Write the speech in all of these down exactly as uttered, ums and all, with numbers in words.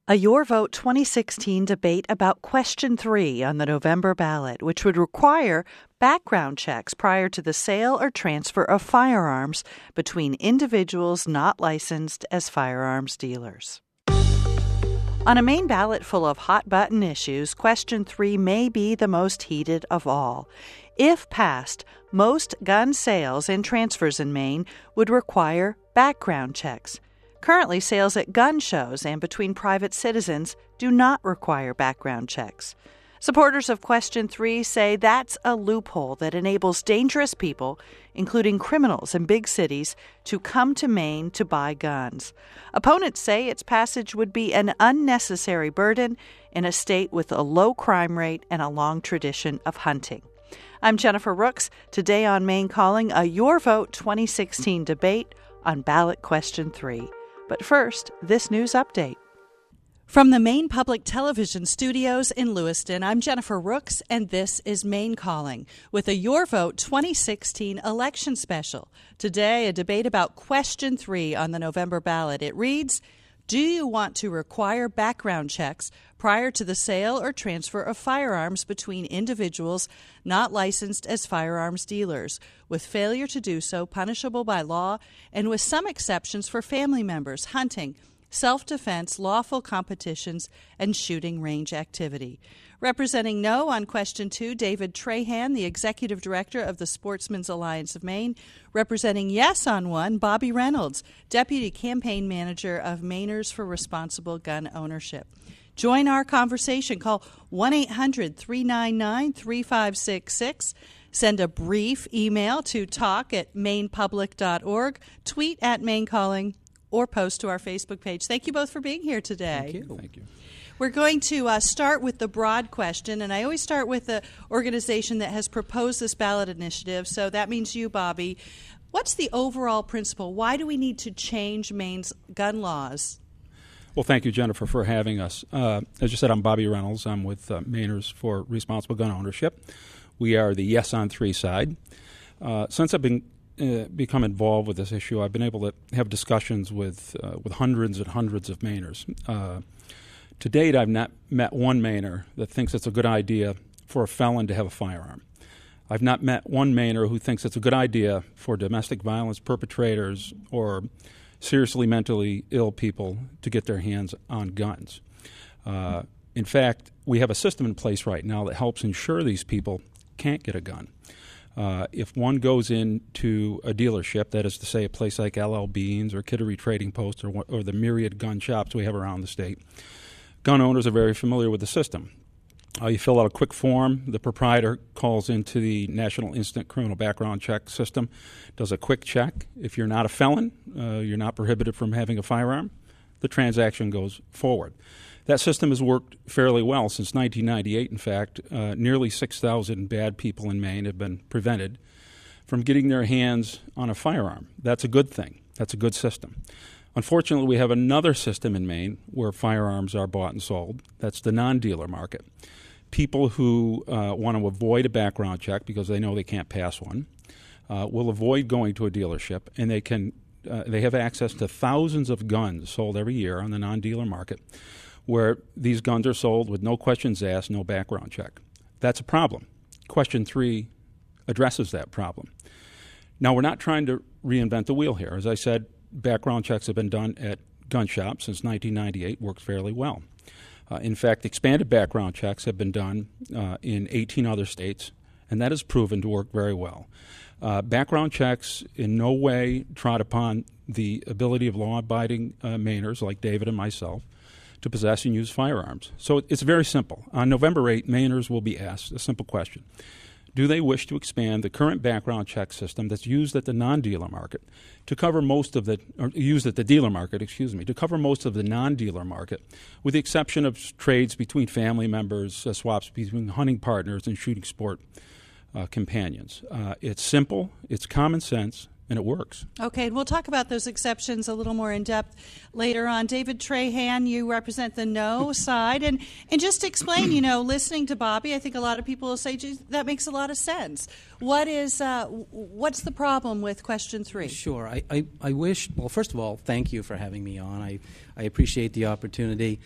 A Your Vote twenty sixteen debate about Question three on the November ballot, which would require background checks prior to the sale or transfer of firearms between individuals not licensed as firearms dealers. On a Maine ballot full of hot-button issues, Question three may be the most heated of all. If passed, most gun sales and transfers in Maine would require background checks. Currently, sales at gun shows and between private citizens do not require background checks. Supporters of Question three say that's a loophole that enables dangerous people, including criminals in big cities, to come to Maine to buy guns. Opponents say its passage would be an unnecessary burden in a state with a low crime rate and a long tradition of hunting. I'm Jennifer Rooks. Today on Maine Calling, a Your Vote twenty sixteen debate on ballot Question three. But first, this news update. From the Maine Public Television Studios in Lewiston, I'm Jennifer Rooks, and this is Maine Calling with a Your Vote twenty sixteen election special. Today, a debate about Question three on the November ballot. It reads, do you want to require background checks prior to the sale or transfer of firearms between individuals not licensed as firearms dealers, with failure to do so punishable by law and with some exceptions for family members, hunting, self-defense, lawful competitions, and shooting range activity? Representing no on Question two, David Trahan, the Executive Director of the Sportsmen's Alliance of Maine. Representing yes on one, Bobby Reynolds, Deputy Campaign Manager of Mainers for Responsible Gun Ownership. Join our conversation. Call one eight hundred three nine nine three five six six. Send a brief email to talk at maine public dot org, tweet at Maine Calling, or post to our Facebook page. Thank you both for being here today. Thank you. Thank you. We're going to uh, start with the broad question, and I always start with the organization that has proposed this ballot initiative, so that means you, Bobby. What's the overall principle? Why do we need to change Maine's gun laws? Well, thank you, Jennifer, for having us. Uh, as you said, I'm Bobby Reynolds. I'm with uh, Mainers for Responsible Gun Ownership. We are the yes on three side. Uh, since I've been uh, become involved with this issue, I've been able to have discussions with uh, with hundreds and hundreds of Mainers. Uh, To date, I've not met one Mainer that thinks it's a good idea for a felon to have a firearm. I've not met one Mainer who thinks it's a good idea for domestic violence perpetrators or seriously mentally ill people to get their hands on guns. Uh, in fact, we have a system in place right now that helps ensure these people can't get a gun. Uh, if one goes into a dealership, that is to say a place like L L Beans or Kittery Trading Post or, or the myriad gun shops we have around the state, gun owners are very familiar with the system. Uh, you fill out a quick form. The proprietor calls into the National Instant Criminal Background Check system, does a quick check. If you're not a felon, uh, you're not prohibited from having a firearm, the transaction goes forward. That system has worked fairly well since nineteen ninety-eight. In fact, uh, nearly six thousand bad people in Maine have been prevented from getting their hands on a firearm. That's a good thing. That's a good system. Unfortunately, we have another system in Maine where firearms are bought and sold. That's the non-dealer market. People who uh, want to avoid a background check because they know they can't pass one uh, will avoid going to a dealership, and they can uh, they have access to thousands of guns sold every year on the non-dealer market where these guns are sold with no questions asked, no background check. That's a problem. Question three addresses that problem. Now, we're not trying to reinvent the wheel here. As I said, background checks have been done at gun shops since nineteen ninety-eight, works fairly well. Uh, in fact, expanded background checks have been done uh, in eighteen other states, and that has proven to work very well. Uh, background checks in no way trot upon the ability of law-abiding uh, Mainers like David and myself to possess and use firearms. So it's very simple. On November eighth, Mainers will be asked a simple question. Do they wish to expand the current background check system that's used at the non-dealer market to cover most of the, or used at the dealer market, excuse me, to cover most of the non-dealer market, with the exception of trades between family members, uh, swaps between hunting partners and shooting sport uh, companions? Uh, it's simple, it's common sense, and it works. Okay, and we'll talk about those exceptions a little more in depth later on. David Trahan, you represent the no side. And, and just to explain, you know, listening to Bobby, I think a lot of people will say, geez, that makes a lot of sense. What is, uh, what's the problem with question three? Sure. I, I, I wish, well, first of all, thank you for having me on. I, I appreciate the opportunity.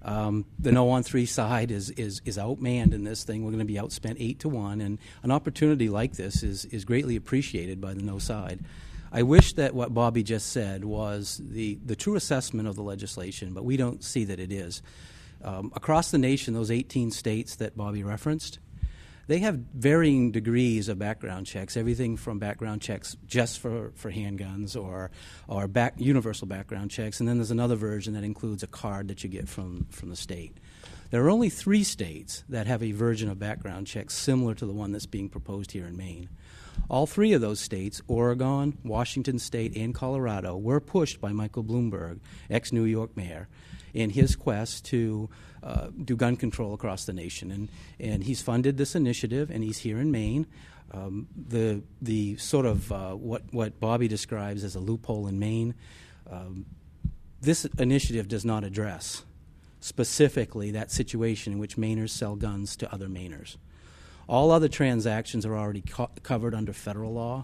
Um, the no on three side is, is, is outmanned in this thing. We're going to be outspent eight to one, and an opportunity like this is, is greatly appreciated by the no side. I wish that what Bobby just said was the, the true assessment of the legislation, but we don't see that it is. Um, across the nation, those eighteen states that Bobby referenced, they have varying degrees of background checks, everything from background checks just for, for handguns or or back, universal background checks, and then there's another version that includes a card that you get from, from the state. There are only three states that have a version of background checks similar to the one that's being proposed here in Maine. All three of those states, Oregon, Washington State, and Colorado, were pushed by Michael Bloomberg, ex-New York mayor, in his quest to uh, do gun control across the nation. And, and he's funded this initiative, and he's here in Maine. Um, the the sort of uh, what, what Bobby describes as a loophole in Maine, um, this initiative does not address specifically that situation in which Mainers sell guns to other Mainers. All other transactions are already co- covered under federal law.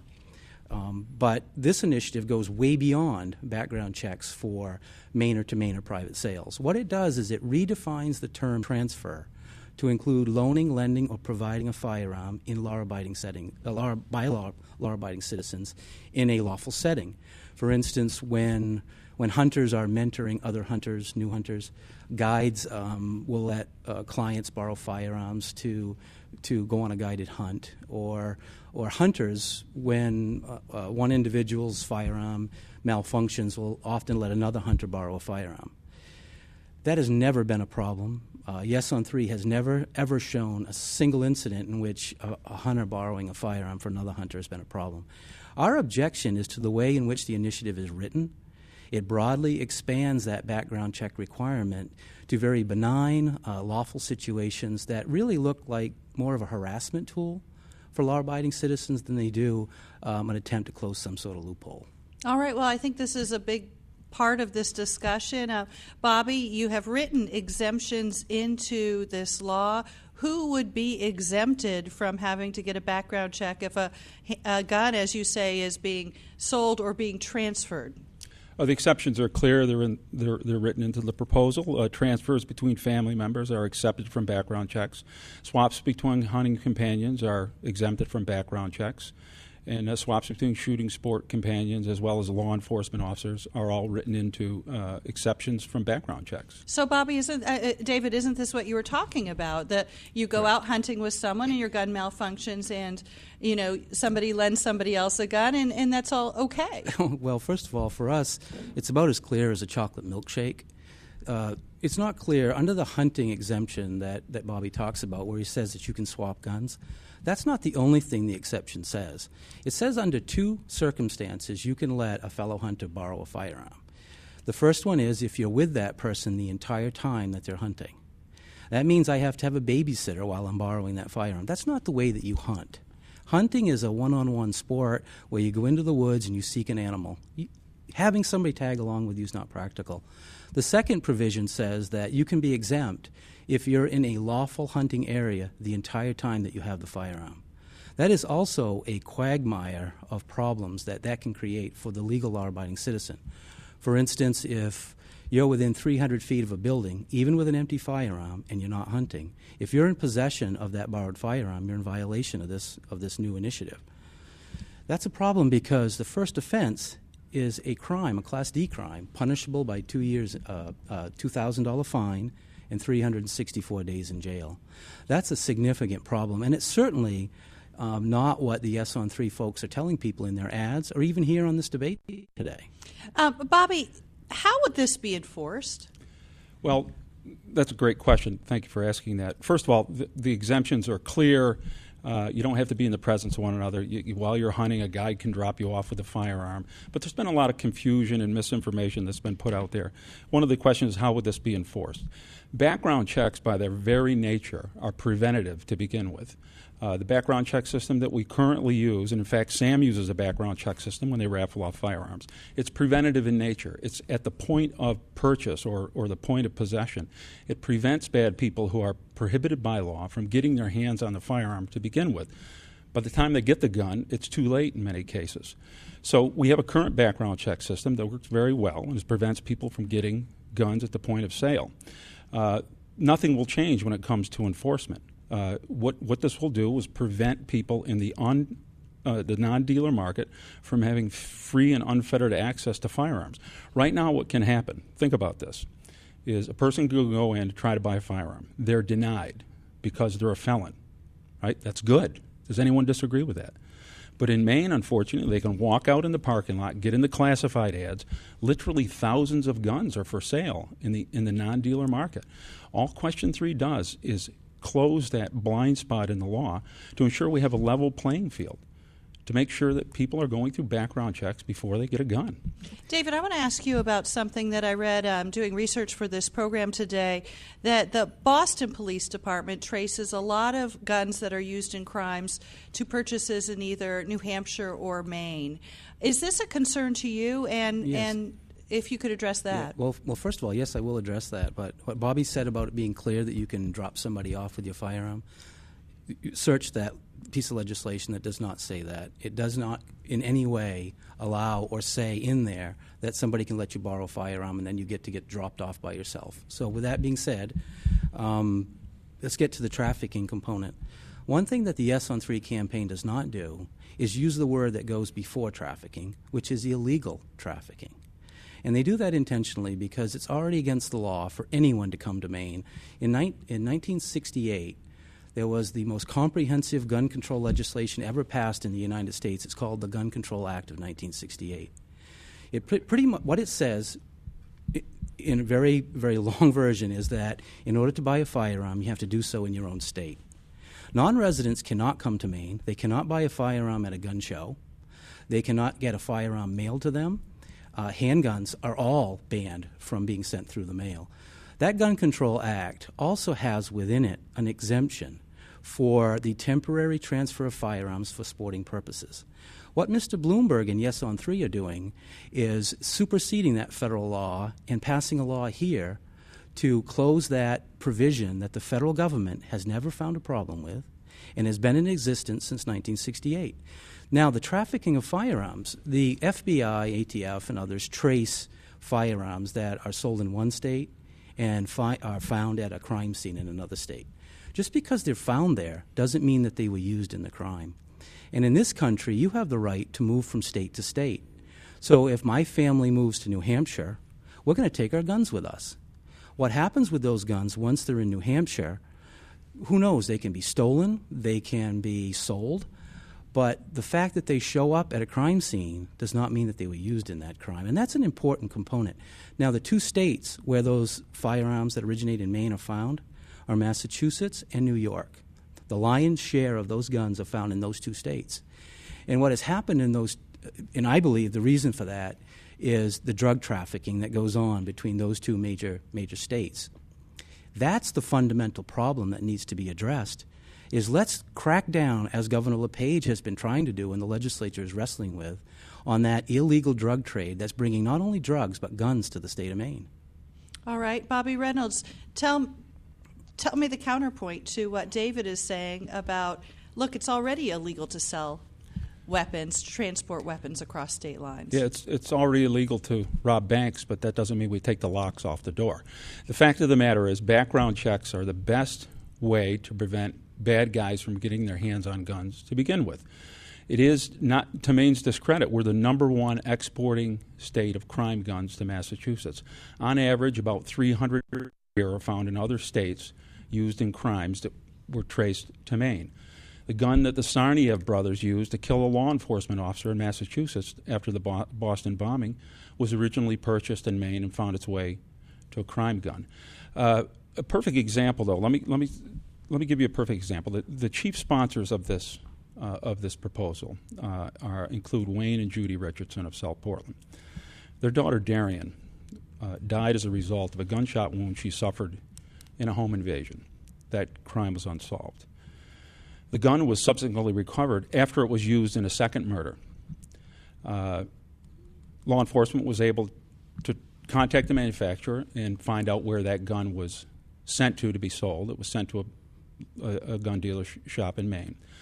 Um, but this initiative goes way beyond background checks for Mainer-to-Mainer private sales. What it does is it redefines the term transfer to include loaning, lending, or providing a firearm in law-abiding setting, uh, law, by law, law-abiding citizens in a lawful setting. For instance, when when hunters are mentoring other hunters, new hunters, guides um, will let uh, clients borrow firearms to to go on a guided hunt, or or hunters, when uh, uh, one individual's firearm malfunctions, will often let another hunter borrow a firearm. That has never been a problem. Uh, Yes on three has never, ever shown a single incident in which a, a hunter borrowing a firearm for another hunter has been a problem. Our objection is to the way in which the initiative is written. It broadly expands that background check requirement to very benign, uh, lawful situations that really look like more of a harassment tool for law-abiding citizens than they do um, an attempt to close some sort of loophole. All right. Well, I think this is a big part of this discussion. Uh, Bobby, you have written exemptions into this law. Who would be exempted from having to get a background check if a, a gun, as you say, is being sold or being transferred? Uh, the exceptions are clear. They're, in, they're, they're written into the proposal. Uh, transfers between family members are accepted from background checks. Swaps between hunting companions are exempted from background checks. And uh, swaps between shooting sport companions as well as law enforcement officers are all written into uh, exceptions from background checks. So, Bobby, isn't uh, David, isn't this what you were talking about? That you go right. out hunting with someone and your gun malfunctions and, you know, somebody lends somebody else a gun and, and that's all okay. Well, first of all, for us, it's about as clear as a chocolate milkshake. Uh, it's not clear under the hunting exemption that, that Bobby talks about where he says that you can swap guns. That's not the only thing the exception says. It says under two circumstances you can let a fellow hunter borrow a firearm. The first one is if you're with that person the entire time that they're hunting. That means I have to have a babysitter while I'm borrowing that firearm. That's not the way that you hunt. Hunting is a one-on-one sport where you go into the woods and you seek an animal. You, having somebody tag along with you is not practical. The second provision says that you can be exempt if you're in a lawful hunting area the entire time that you have the firearm. That is also a quagmire of problems that that can create for the legal law-abiding citizen. For instance, if you're within three hundred feet of a building, even with an empty firearm, and you're not hunting, if you're in possession of that borrowed firearm, you're in violation of this, of this new initiative. That's a problem because the first offense is a crime, a Class D crime, punishable by two years, uh, uh, two thousand dollars fine, and three hundred sixty-four days in jail. That's a significant problem, and it's certainly um, not what the Yes on three folks are telling people in their ads or even here on this debate today. Uh, Bobby, how would this be enforced? Well, that's a great question. Thank you for asking that. First of all, the, the exemptions are clear. Uh, you don't have to be in the presence of one another. You, you, while you're hunting, a guide can drop you off with a firearm. But there's been a lot of confusion and misinformation that's been put out there. One of the questions is how would this be enforced? Background checks, by their very nature, are preventative to begin with. Uh, the background check system that we currently use, and in fact SAM uses a background check system when they raffle off firearms, it's preventative in nature. It's at the point of purchase or, or the point of possession. It prevents bad people who are prohibited by law from getting their hands on the firearm to begin with. By the time they get the gun, it's too late in many cases. So we have a current background check system that works very well and prevents people from getting guns at the point of sale. Uh, nothing will change when it comes to enforcement. Uh, what what this will do is prevent people in the un uh, the non-dealer market from having free and unfettered access to firearms. Right now, what can happen? Think about this: is a person can go in to try to buy a firearm. They're denied because they're a felon. Right? That's good. Does anyone disagree with that? But in Maine, unfortunately, they can walk out in the parking lot, get in the classified ads. Literally thousands of guns are for sale in the in the non-dealer market. All Question three does is close that blind spot in the law to ensure we have a level playing field, to make sure that people are going through background checks before they get a gun. David, I want to ask you about something that I read um, doing research for this program today, that the Boston Police Department traces a lot of guns that are used in crimes to purchases in either New Hampshire or Maine. Is this a concern to you? And Yes. and if you could address that. Yeah. Well, well, first of all, yes, I will address that. But what Bobby said about it being clear that you can drop somebody off with your firearm, search that piece of legislation that does not say that. It does not in any way allow or say in there that somebody can let you borrow a firearm and then you get to get dropped off by yourself. So with that being said, um, let's get to the trafficking component. One thing that the Yes on three campaign does not do is use the word that goes before trafficking, which is illegal trafficking. And they do that intentionally because it's already against the law for anyone to come to Maine. In, ni- in nineteen sixty-eight, there was the most comprehensive gun control legislation ever passed in the United States. It's called the Gun Control Act of nineteen sixty-eight. It pre- pretty much what it says, it, in a very, very long version, is that in order to buy a firearm, you have to do so in your own state. Non-residents cannot come to Maine. They cannot buy a firearm at a gun show. They cannot get a firearm mailed to them. Uh, handguns are all banned from being sent through the mail. That Gun Control Act also has within it an exemption for the temporary transfer of firearms for sporting purposes. What Mister Bloomberg and Yes on three are doing is superseding that federal law and passing a law here to close that provision that the federal government has never found a problem with and has been in existence since nineteen sixty-eight. Now, the trafficking of firearms, the F B I, A T F, and others trace firearms that are sold in one state and fi- are found at a crime scene in another state. Just because they're found there doesn't mean that they were used in the crime. And in this country, you have the right to move from state to state. So if my family moves to New Hampshire, we're going to take our guns with us. What happens with those guns once they're in New Hampshire, who knows? They can be stolen, they can be sold, but the fact that they show up at a crime scene does not mean that they were used in that crime. And that's an important component. Now, the two states where those firearms that originate in Maine are found are Massachusetts and New York. The lion's share of those guns are found in those two states. And what has happened in those, and I believe the reason for that is the drug trafficking that goes on between those two major major states. That's the fundamental problem that needs to be addressed, is let's crack down, as Governor LePage has been trying to do and the legislature is wrestling with, on that illegal drug trade that's bringing not only drugs but guns to the state of Maine. All right, Bobby Reynolds, tell, tell me the counterpoint to what David is saying about, look, it's already illegal to sell weapons, to transport weapons across state lines. Yeah, it's it's already illegal to rob banks, but that doesn't mean we take the locks off the door. The fact of the matter is background checks are the best way to prevent bad guys from getting their hands on guns to begin with. It is, not to Maine's discredit, we're the number one exporting state of crime guns to Massachusetts. On average, about three hundred a year are found in other states used in crimes that were traced to Maine. The gun that the Tsarnaev brothers used to kill a law enforcement officer in Massachusetts after the Bo- Boston bombing was originally purchased in Maine and found its way to a crime gun. Uh, a perfect example, though, let me let me let me give you a perfect example. The, the chief sponsors of this uh, of this proposal uh, are include Wayne and Judy Richardson of South Portland. Their daughter Darian uh, died as a result of a gunshot wound she suffered in a home invasion. That crime was unsolved. The gun was subsequently recovered after it was used in a second murder. Uh, law enforcement was able to contact the manufacturer and find out where that gun was sent to to be sold. It was sent to a, a, a gun dealer sh- shop in Maine.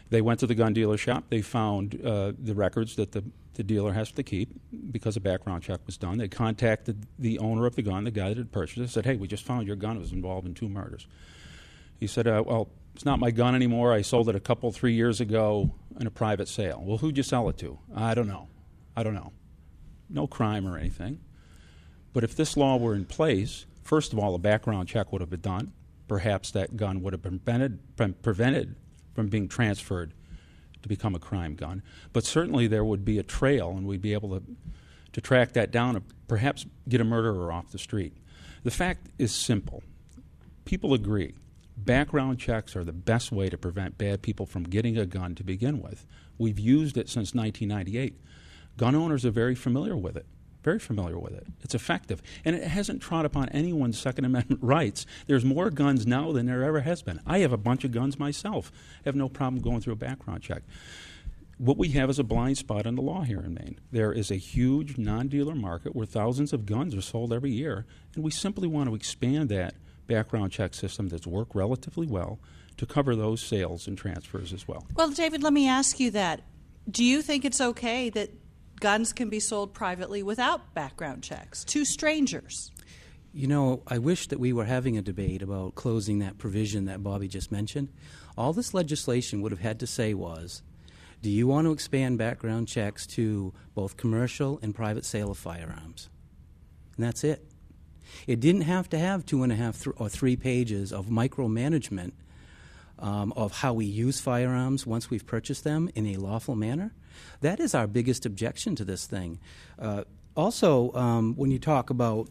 They went to the gun dealer shop. They found uh, the records that the, the dealer has to keep because a background check was done. They contacted the owner of the gun, the guy that had purchased it, said, hey, we just found your gun. It was involved in two murders. He said, uh, well, it's not my gun anymore. I sold it a couple, three years ago in a private sale. Well, who'd you sell it to? I don't know. I don't know. No crime or anything. But if this law were in place, first of all, a background check would have been done. Perhaps that gun would have been prevented, been prevented from being transferred to become a crime gun. But certainly there would be a trail, and we'd be able to, to track that down and perhaps get a murderer off the street. The fact is simple. People agree. Background checks are the best way to prevent bad people from getting a gun to begin with. We've used it since nineteen ninety-eight. Gun owners are very familiar with it. Very familiar with it. It's effective. And it hasn't trod upon anyone's Second Amendment rights. There's more guns now than there ever has been. I have a bunch of guns myself. I have no problem going through a background check. What we have is a blind spot in the law here in Maine. There is a huge non-dealer market where thousands of guns are sold every year, and we simply want to expand that background check system that's worked relatively well to cover those sales and transfers as well. Well, David, let me ask you that. Do you think it's okay that guns can be sold privately without background checks to strangers? You know, I wish that we were having a debate about closing that provision that Bobby just mentioned. All this legislation would have had to say was, do you want to expand background checks to both commercial and private sale of firearms? And that's it. It didn't have to have two and a half th- or three pages of micromanagement um, of how we use firearms once we've purchased them in a lawful manner. That is our biggest objection to this thing. Uh, also, um, when you talk about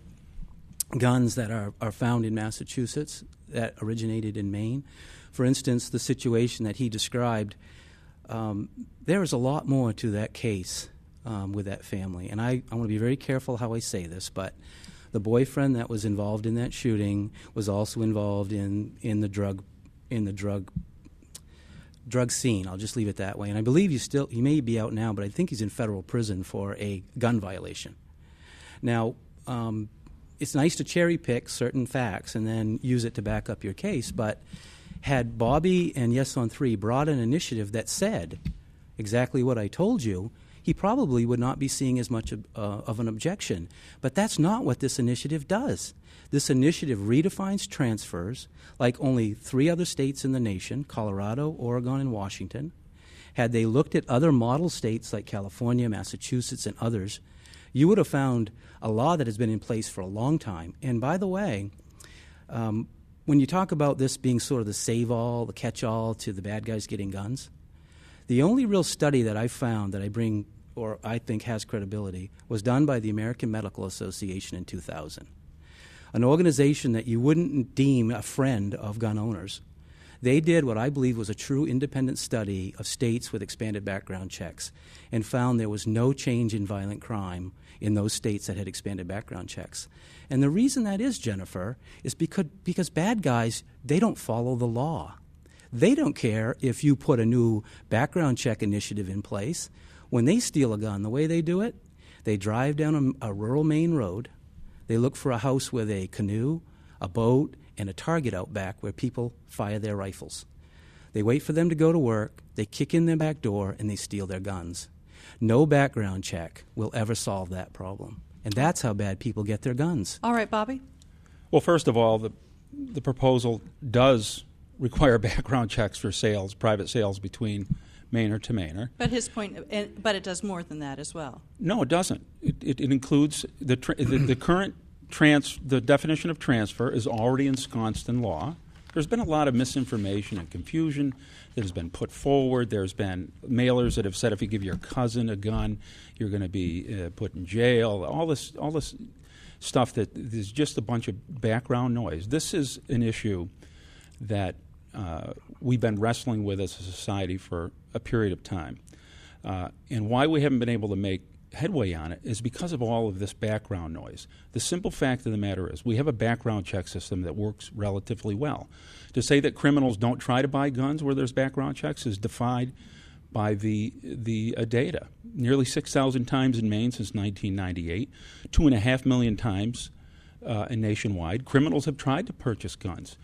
guns that are, are found in Massachusetts that originated in Maine, for instance, the situation that he described, um, there is a lot more to that case um, with that family. And I, I want to be very careful how I say this, but the boyfriend that was involved in that shooting was also involved in, in the drug in the drug drug scene. I'll just leave it that way. And I believe he still he may be out now, but I think he's in federal prison for a gun violation. Now, um, it's nice to cherry pick certain facts and then use it to back up your case, but had Bobby and Yes on Three brought an initiative that said exactly what I told you, he probably would not be seeing as much of, uh, of an objection. But that's not what this initiative does. This initiative redefines transfers like only three other states in the nation, Colorado, Oregon, and Washington. Had they looked at other model states like California, Massachusetts, and others, you would have found a law that has been in place for a long time. And by the way, um, when you talk about this being sort of the save-all, the catch-all to the bad guys getting guns, the only real study that I found that I bring or I think has credibility was done by the American Medical Association in two thousand, an organization that you wouldn't deem a friend of gun owners. They did what I believe was a true independent study of states with expanded background checks and found there was no change in violent crime in those states that had expanded background checks. And the reason that is, Jennifer, is because, because bad guys, they don't follow the law. They don't care if you put a new background check initiative in place. When they steal a gun, the way they do it, they drive down a, a rural Maine road. They look for a house with a canoe, a boat, and a target out back where people fire their rifles. They wait for them to go to work, they kick in their back door, and they steal their guns. No background check will ever solve that problem. And that's how bad people get their guns. All right, Bobby? Well, first of all, the, the proposal does require background checks for sales, private sales between Mainer to Mainer. But his point, but it does more than that as well. No, it doesn't. It, it, it includes the, tra- the the current trans. The definition of transfer is already ensconced in law. There's been a lot of misinformation and confusion that has been put forward. There's been mailers that have said if you give your cousin a gun, you're going to be uh, put in jail. All this, all this stuff that is just a bunch of background noise. This is an issue that uh, we've been wrestling with as a society for a period of time. Uh, and why we haven't been able to make headway on it is because of all of this background noise. The simple fact of the matter is we have a background check system that works relatively well. To say that criminals don't try to buy guns where there's background checks is defied by the the uh, data. Nearly six thousand times in Maine since nineteen ninety-eight, two and a half million times uh, nationwide. Criminals have tried to purchase guns.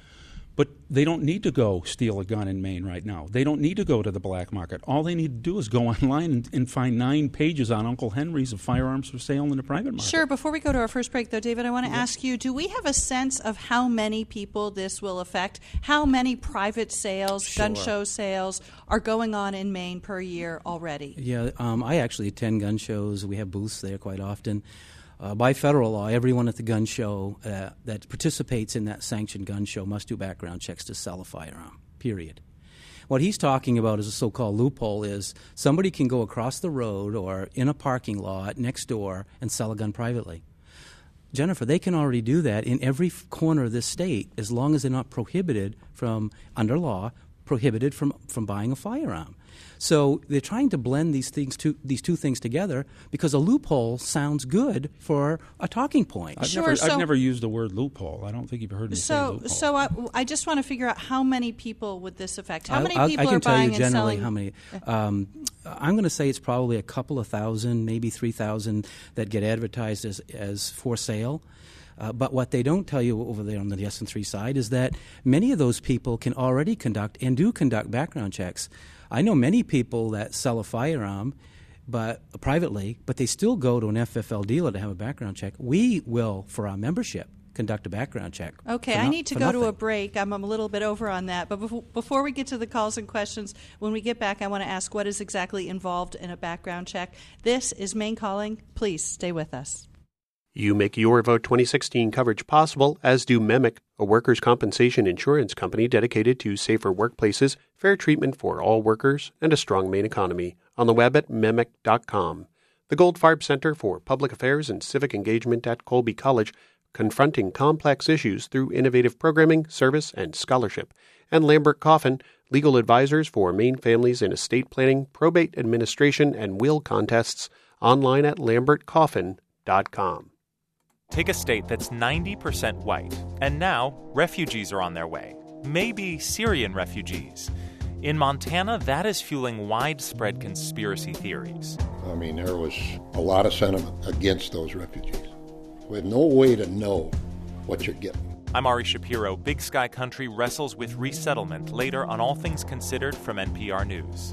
But they don't need to go steal a gun in Maine right now. They don't need to go to the black market. All they need to do is go online and, and find nine pages on Uncle Henry's of firearms for sale in the private market. Sure. Before we go to our first break, though, David, I want to yeah. ask you, do we have a sense of how many people this will affect? How many private sales, Sure. gun show sales are going on in Maine per year already? Yeah, um, I actually attend gun shows. We have booths there quite often. Uh, by federal law, everyone at the gun show uh, that participates in that sanctioned gun show must do background checks to sell a firearm, period. What he's talking about is a so-called loophole is somebody can go across the road or in a parking lot next door and sell a gun privately. Jennifer, they can already do that in every f- corner of this state as long as they're not prohibited from, under law, prohibited from, from buying a firearm. So they're trying to blend these things, two, these two things together because a loophole sounds good for a talking point. I've, Sure, never, so- I've never used the word loophole. I don't think you've heard me say So, loophole. so I, I just want to figure out how many people would this affect? How I'll- many I'll- people I can are tell buying you and generally selling? how many. Um, I'm going to say it's probably a couple of thousand, maybe three thousand that get advertised as, as for sale. Uh, but what they don't tell you over there on the S and three side is that many of those people can already conduct and do conduct background checks. I know many people that sell a firearm but uh, privately, but they still go to an F F L dealer to have a background check. We will, for our membership, conduct a background check. Okay, for I no- need to for go to a nothing. break. I'm, I'm a little bit over on that. But before, before we get to the calls and questions, when we get back, I want to ask what is exactly involved in a background check. This is Maine Calling. Please stay with us. You make Your Vote twenty sixteen coverage possible, as do MEMIC, a workers' compensation insurance company dedicated to safer workplaces, fair treatment for all workers, and a strong Maine economy. On the web at memic dot com. The Goldfarb Center for Public Affairs and Civic Engagement at Colby College, confronting complex issues through innovative programming, service, and scholarship. And Lambert Coffin, legal advisors for Maine families in estate planning, probate administration, and will contests, online at lambert coffin dot com. Take a state that's ninety percent white, and now refugees are on their way. Maybe Syrian refugees. In Montana, that is fueling widespread conspiracy theories. I mean, there was a lot of sentiment against those refugees. We had no way to know what you're getting. I'm Ari Shapiro. Big Sky Country wrestles with resettlement later on All Things Considered from N P R News.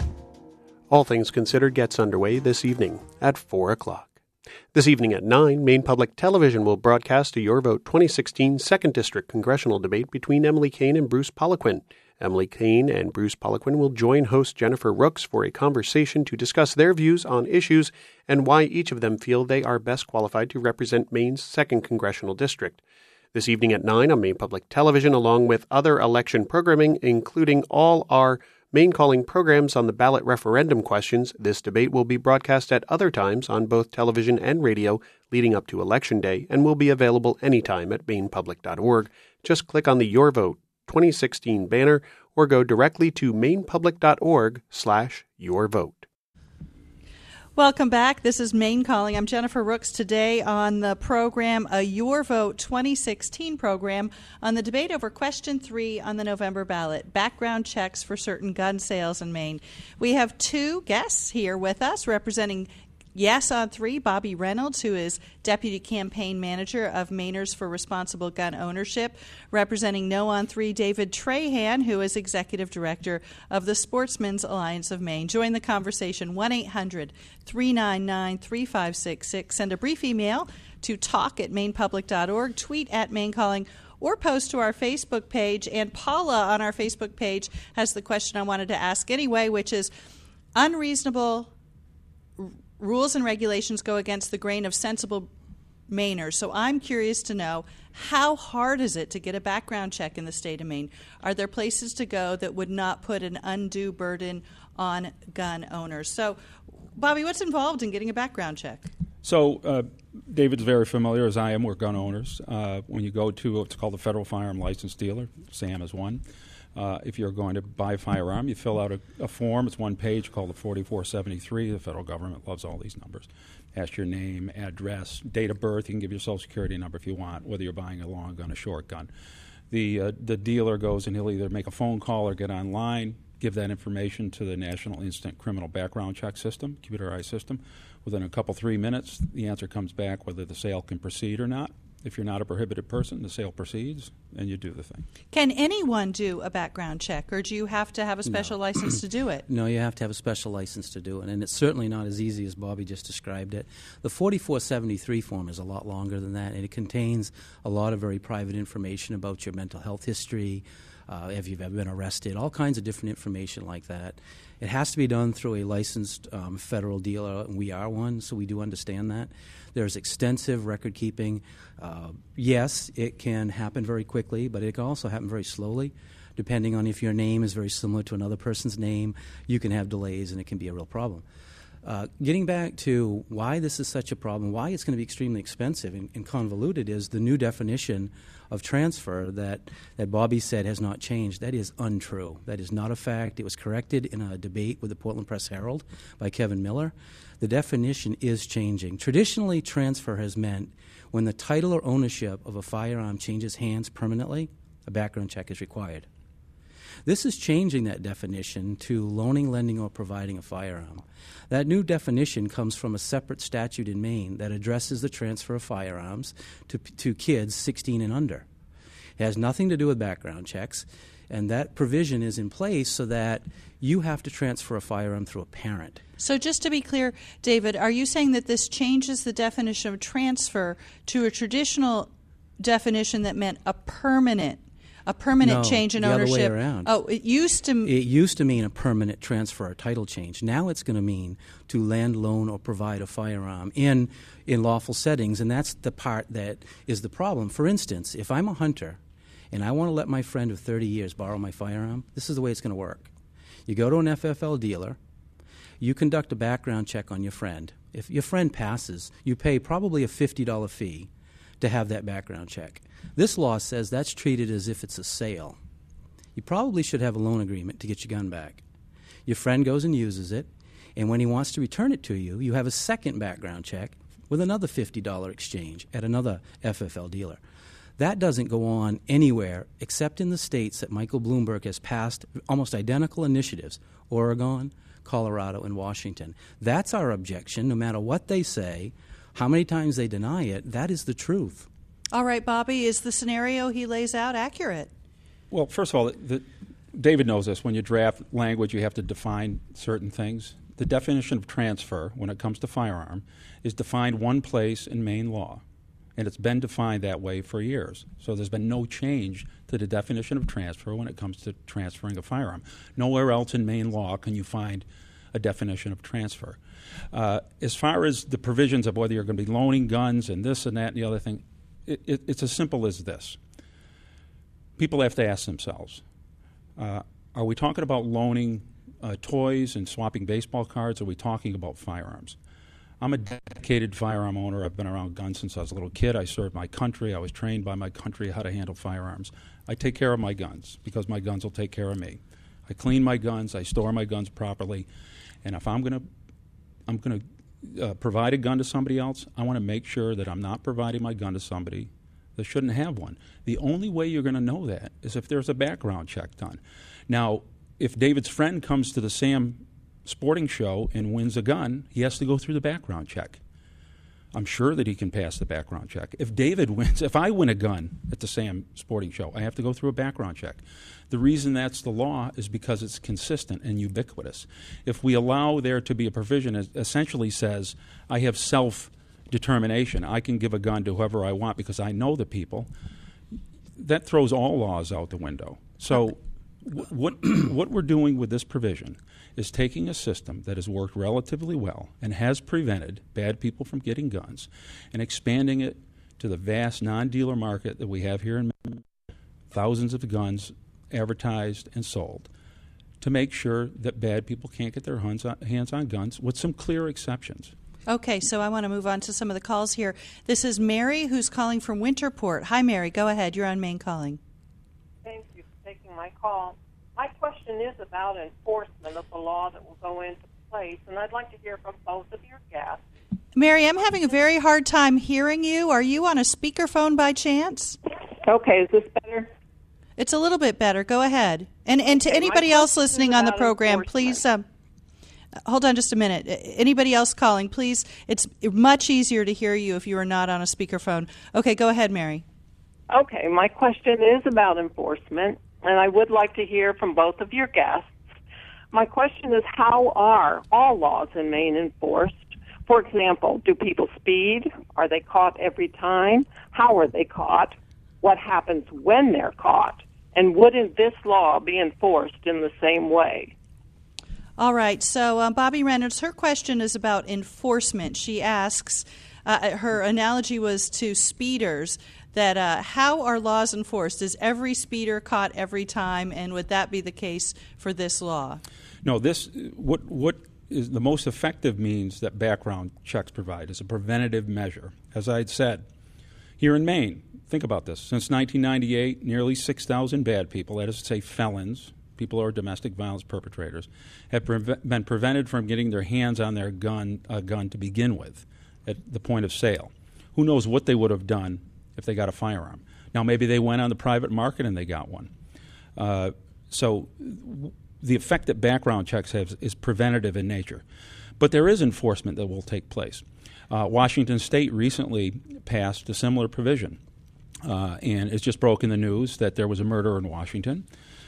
All Things Considered gets underway this evening at four o'clock. This evening at nine, Maine Public Television will broadcast a Your Vote twenty sixteen second District congressional debate between Emily Kane and Bruce Poliquin. Emily Kane and Bruce Poliquin will join host Jennifer Rooks for a conversation to discuss their views on issues and why each of them feel they are best qualified to represent Maine's second congressional district. This evening at nine on Maine Public Television, along with other election programming, including all our Maine Calling programs on the ballot referendum questions, this debate will be broadcast at other times on both television and radio leading up to Election Day and will be available anytime at maine public dot org. Just click on the Your Vote twenty sixteen banner or go directly to maine public dot org slash your vote. Welcome back. This is Maine Calling. I'm Jennifer Rooks. Today on the program, a Your Vote twenty sixteen program on the debate over question three on the November ballot, background checks for certain gun sales in Maine. We have two guests here with us representing Yes on three, Bobby Reynolds, who is Deputy Campaign Manager of Mainers for Responsible Gun Ownership. Representing No on three, David Trahan, who is Executive Director of the Sportsmen's Alliance of Maine. Join the conversation, one eight hundred three nine nine three five six six. Send a brief email to talk at maine public dot org, tweet at Maine Calling, or post to our Facebook page. And Paula on our Facebook page has the question I wanted to ask anyway, which is unreasonable rules and regulations go against the grain of sensible Mainers. So I'm curious to know, how hard is it to get a background check in the state of Maine? Are there places to go that would not put an undue burden on gun owners? So, Bobby, what's involved in getting a background check? So uh, David's very familiar, as I am, with gun owners. Uh, when you go to what's called the Federal Firearm License Dealer, SAM is one. Uh, if you're going to buy a firearm, you fill out a, a form. It's one page called the forty-four seventy-three. The federal government loves all these numbers. Ask your name, address, date of birth. You can give your social security number if you want, whether you're buying a long gun or short gun. The, uh, the dealer goes and he'll either make a phone call or get online, give that information to the National Instant Criminal Background Check System, computerized system. Within a couple, three minutes, the answer comes back whether the sale can proceed or not. If you're not a prohibited person, the sale proceeds, and you do the thing. Can anyone do a background check, or do you have to have a special No. license to do it? No, you have to have a special license to do it, and it's certainly not as easy as Bobby just described it. The forty-four seventy-three form is a lot longer than that, and it contains a lot of very private information about your mental health history, uh, if you've ever been arrested, all kinds of different information like that. It has to be done through a licensed um, federal dealer, and we are one, so we do understand that. There's extensive record keeping. Uh, yes, it can happen very quickly, but it can also happen very slowly. Depending on if your name is very similar to another person's name, you can have delays, and it can be a real problem. Uh, getting back to why this is such a problem, why it's going to be extremely expensive and, and convoluted is the new definition of transfer that, that Bobby said has not changed. That is untrue. That is not a fact. It was corrected in a debate with the Portland Press-Herald by Kevin Miller. The definition is changing. Traditionally, transfer has meant when the title or ownership of a firearm changes hands permanently, a background check is required. This is changing that definition to loaning, lending, or providing a firearm. That new definition comes from a separate statute in Maine that addresses the transfer of firearms to, to kids sixteen and under. It has nothing to do with background checks, and that provision is in place so that you have to transfer a firearm through a parent. So just to be clear, David, are you saying that this changes the definition of transfer to a traditional definition that meant a permanent A permanent no, change in the ownership? Other way around. Oh, it used to. It used to mean a permanent transfer or title change. Now it's going to mean to lend, loan, or provide a firearm in in lawful settings, and that's the part that is the problem. For instance, if I'm a hunter and I want to let my friend of thirty years borrow my firearm, this is the way it's going to work. You go to an F F L dealer, you conduct a background check on your friend. If your friend passes, you pay probably a fifty dollars fee to have that background check. This law says that's treated as if it's a sale. You probably should have a loan agreement to get your gun back. Your friend goes and uses it, and when he wants to return it to you, you have a second background check with another fifty dollars exchange at another F F L dealer. That doesn't go on anywhere except in the states that Michael Bloomberg has passed almost identical initiatives, Oregon, Colorado, and Washington. That's our objection. No matter what they say, how many times they deny it, that is the truth. All right, Bobby, is the scenario he lays out accurate? Well, first of all, the, David knows this. When you draft language, you have to define certain things. The definition of transfer, when it comes to firearm, is defined one place in Maine law, and it's been defined that way for years. So there's been no change to the definition of transfer when it comes to transferring a firearm. Nowhere else in Maine law can you find a definition of transfer. Uh, as far as the provisions of whether you're going to be loaning guns and this and that and the other thing, it, it, it's as simple as this. People have to ask themselves, uh, are we talking about loaning uh, toys and swapping baseball cards, or are we talking about firearms? I'm a dedicated firearm owner. I've been around guns since I was a little kid. I served my country. I was trained by my country how to handle firearms. I take care of my guns because my guns will take care of me. I clean my guns. I store my guns properly. And if I'm going to I'm going to uh, provide a gun to somebody else, I want to make sure that I'm not providing my gun to somebody that shouldn't have one. The only way you're going to know that is if there's a background check done. Now, if David's friend comes to the Sam Sporting Show and wins a gun, he has to go through the background check. I'm sure that he can pass the background check. If David wins, if I win a gun at the Sam Sporting Show, I have to go through a background check. The reason that's the law is because it's consistent and ubiquitous. If we allow there to be a provision that essentially says, I have self-determination, I can give a gun to whoever I want because I know the people, that throws all laws out the window. So w- what what we're doing with this provision is taking a system that has worked relatively well and has prevented bad people from getting guns and expanding it to the vast non-dealer market that we have here in Maine, thousands of guns advertised and sold, to make sure that bad people can't get their hands on, hands on guns, with some clear exceptions. Okay, so I want to move on to some of the calls here. This is Mary, who's calling from Winterport. Hi, Mary. Go ahead. You're on Maine Calling. Thank you for taking my call. My question is about enforcement of the law that will go into place, and I'd like to hear from both of your guests. Mary, I'm having a very hard time hearing you. Are you on a speakerphone by chance? Okay, is this better? It's a little bit better. Go ahead. And and to Okay, anybody my else question is listening on the about program, enforcement. please um, Hold on just a minute. Anybody else calling, please? It's much easier to hear you if you are not on a speakerphone. Okay, go ahead, Mary. Okay, my question is about enforcement, and I would like to hear from both of your guests. My question is, how are all laws in Maine enforced? For example, do people speed? Are they caught every time? How are they caught? What happens when they're caught? And wouldn't this law be enforced in the same way? All right, so um, Bobby Reynolds, her question is about enforcement. She asks, uh, her analogy was to speeders, that uh, how are laws enforced? Is every speeder caught every time, and would that be the case for this law? No, this what what is the most effective means that background checks provide is a preventative measure. As I had said, here in Maine, think about this, since nineteen ninety-eight, nearly six thousand bad people, that is to say felons, people who are domestic violence perpetrators, have pre- been prevented from getting their hands on their gun, uh, gun to begin with at the point of sale. Who knows what they would have done if they got a firearm. Now, maybe they went on the private market and they got one. Uh, so w- the effect that background checks have is preventative in nature. But there is enforcement that will take place. Uh, Washington State recently passed a similar provision, uh, and it's just broken the news that there was a murder in Washington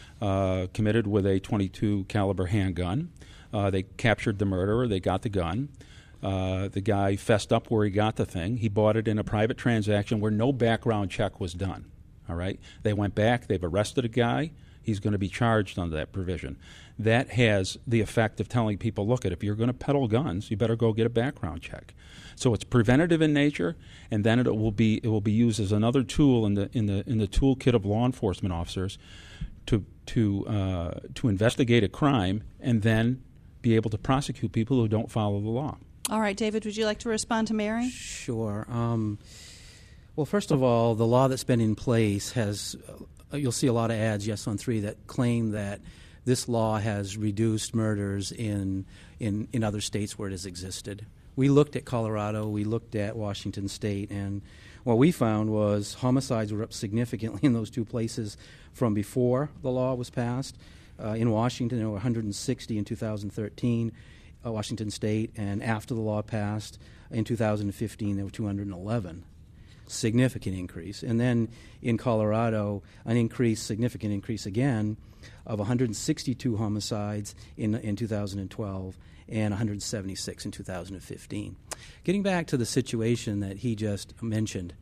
uh, committed with a twenty-two caliber handgun. Uh, they captured the murderer. They got the gun. Uh, the guy fessed up where he got the thing. He bought it in a private transaction where no background check was done. All right? They went back. They've arrested a guy. He's going to be charged under that provision. That has the effect of telling people, look, if you're going to peddle guns, you better go get a background check. So it's preventative in nature, and then it will be it will be used as another tool in the in the in the toolkit of law enforcement officers to to uh, to investigate a crime and then be able to prosecute people who don't follow the law. All right, David, would you like to respond to Mary? Sure. Um, well, first of all, the law that's been in place has, uh, you'll see a lot of ads, Yes on three, that claim that this law has reduced murders in, in, in other states where it has existed. We looked at Colorado, we looked at Washington State, and what we found was homicides were up significantly in those two places from before the law was passed. Uh, in Washington, there were one hundred sixty in two thousand thirteen. Uh, Washington State, and after the law passed in two thousand fifteen, there were two hundred eleven. Significant increase. And then in Colorado, an increase, significant increase again, of one hundred sixty-two homicides in, in two thousand twelve and one hundred seventy-six in two thousand fifteen. Getting back to the situation that he just mentioned,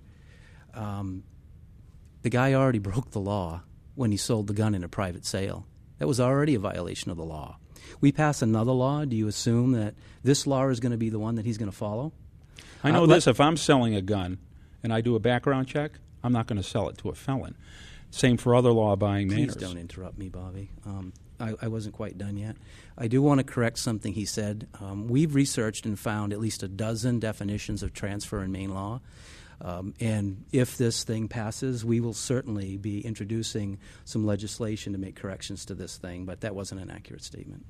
um, the guy already broke the law when he sold the gun in a private sale. That was already a violation of the law. We pass another law, do you assume that this law is going to be the one that he's going to follow? I know uh, this, if I'm selling a gun and I do a background check, I'm not going to sell it to a felon. Same for other law-abiding Mainers. Please don't interrupt me, Bobby. Um, I, I wasn't quite done yet. I do want to correct something he said. Um, we've researched and found at least a dozen definitions of transfer in Maine law. Um, and if this thing passes, we will certainly be introducing some legislation to make corrections to this thing, but that wasn't an accurate statement.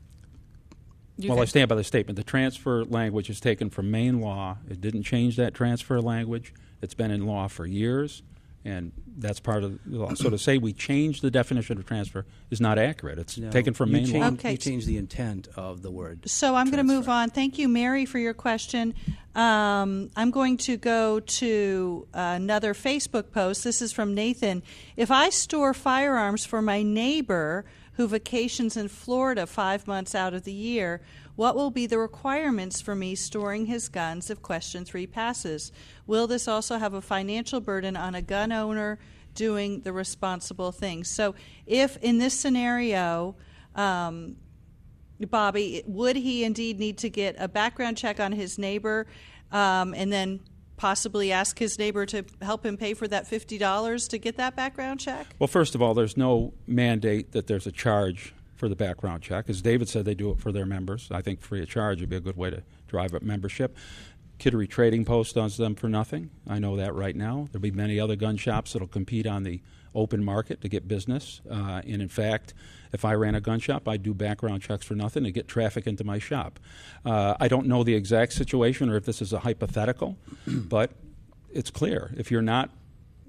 You well, can- I stand by the statement. The transfer language is taken from Maine law. It didn't change that transfer language. It's been in law for years, and that's part of the law. So to say we changed the definition of transfer is not accurate. It's No, taken from you Maine change, law. Okay. You change the intent of the word. So I'm going to move transfer. on. Thank you, Mary, for your question. Um, I'm going to go to another Facebook post. This is from Nathan. If I store firearms for my neighbor who vacations in Florida five months out of the year, what will be the requirements for me storing his guns if question three passes? Will this also have a financial burden on a gun owner doing the responsible thing? So if in this scenario, um, Bobby, would he indeed need to get a background check on his neighbor um, and then possibly ask his neighbor to help him pay for that fifty dollars to get that background check? Well, first of all, there's no mandate that there's a charge for the background check. As David said, they do it for their members. I think free of charge would be a good way to drive up membership. Kittery Trading Post does them for nothing. I know that right now. There'll be many other gun shops that will compete on the open market to get business. Uh, and in fact, if I ran a gun shop, I'd do background checks for nothing to get traffic into my shop. Uh, I don't know the exact situation or if this is a hypothetical, but it's clear. If you're not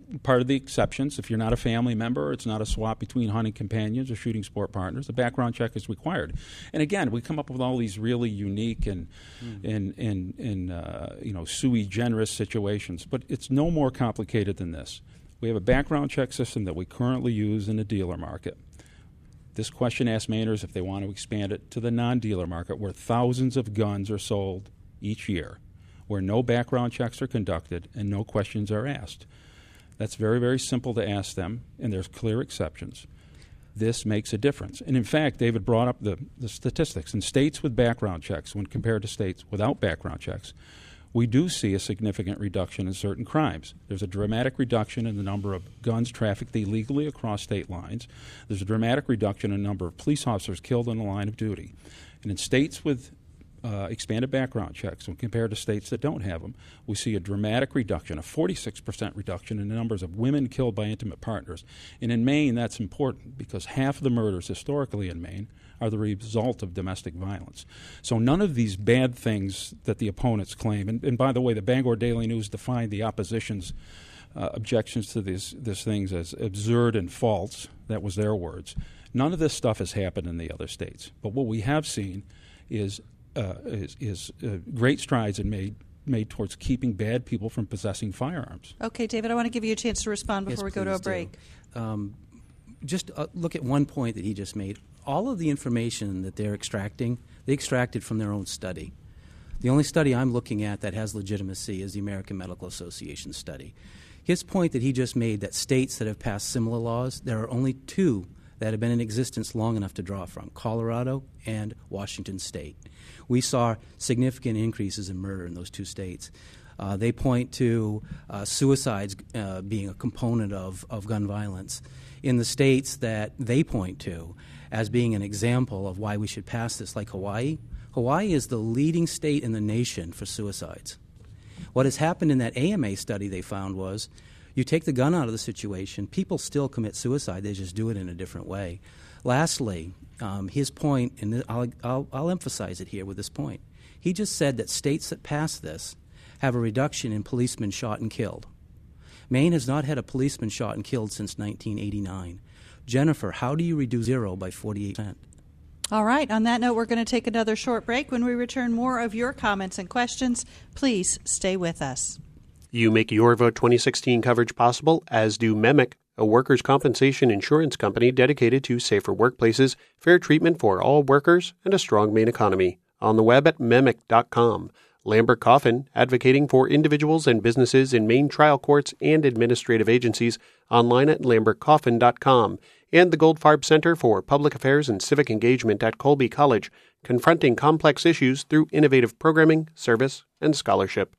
part of the exceptions. If you're not a family member, it's not a swap between hunting companions or shooting sport partners, a background check is required. And again, we come up with all these really unique and mm. and and, and uh, you know sui generis situations, but it's no more complicated than this. We have a background check system that we currently use in the dealer market. This question asks Mainers if they want to expand it to the non-dealer market, where thousands of guns are sold each year, where no background checks are conducted and no questions are asked. That's very, very simple to ask them, and there's clear exceptions. This makes a difference. And in fact, David brought up the, the statistics. In states with background checks, when compared to states without background checks, we do see a significant reduction in certain crimes. There's a dramatic reduction in the number of guns trafficked illegally across state lines. There's a dramatic reduction in the number of police officers killed in the line of duty. And in states with Uh, expanded background checks, when compared to states that don't have them, we see a dramatic reduction, a forty-six percent reduction in the numbers of women killed by intimate partners. And in Maine, that's important because half of the murders historically in Maine are the result of domestic violence. So none of these bad things that the opponents claim, and, and by the way, the Bangor Daily News defined the opposition's uh, objections to these, these things as absurd and false. That was their words. None of this stuff has happened in the other states. But what we have seen is Uh, is, is uh, great strides and made made towards keeping bad people from possessing firearms. Okay, David, I want to give you a chance to respond before yes, we go to a break. Um, just uh, look at one point that he just made. All of the information that they're extracting, they extracted from their own study. The only study I'm looking at that has legitimacy is the American Medical Association study. His point that he just made, that states that have passed similar laws, there are only two that have been in existence long enough to draw from, Colorado and Washington State. We saw significant increases in murder in those two states. Uh, they point to uh, suicides uh, being a component of, of gun violence. In the states that they point to as being an example of why we should pass this, like Hawaii, Hawaii is the leading state in the nation for suicides. What has happened in that A M A study they found was you take the gun out of the situation, people still commit suicide, they just do it in a different way. Lastly, um, his point, and I'll, I'll, I'll emphasize it here with this point, he just said that states that pass this have a reduction in policemen shot and killed. Maine has not had a policeman shot and killed since nineteen eighty-nine. Jennifer, how do you reduce zero by forty-eight percent? All right. On that note, we're going to take another short break. When we return, more of your comments and questions. Please stay with us. You make Your Vote twenty sixteen coverage possible, as do MEMIC, a workers' compensation insurance company dedicated to safer workplaces, fair treatment for all workers, and a strong Maine economy. On the web at memic dot com. Lambert Coffin, advocating for individuals and businesses in Maine trial courts and administrative agencies, online at lambert coffin dot com. And the Goldfarb Center for Public Affairs and Civic Engagement at Colby College, confronting complex issues through innovative programming, service, and scholarship.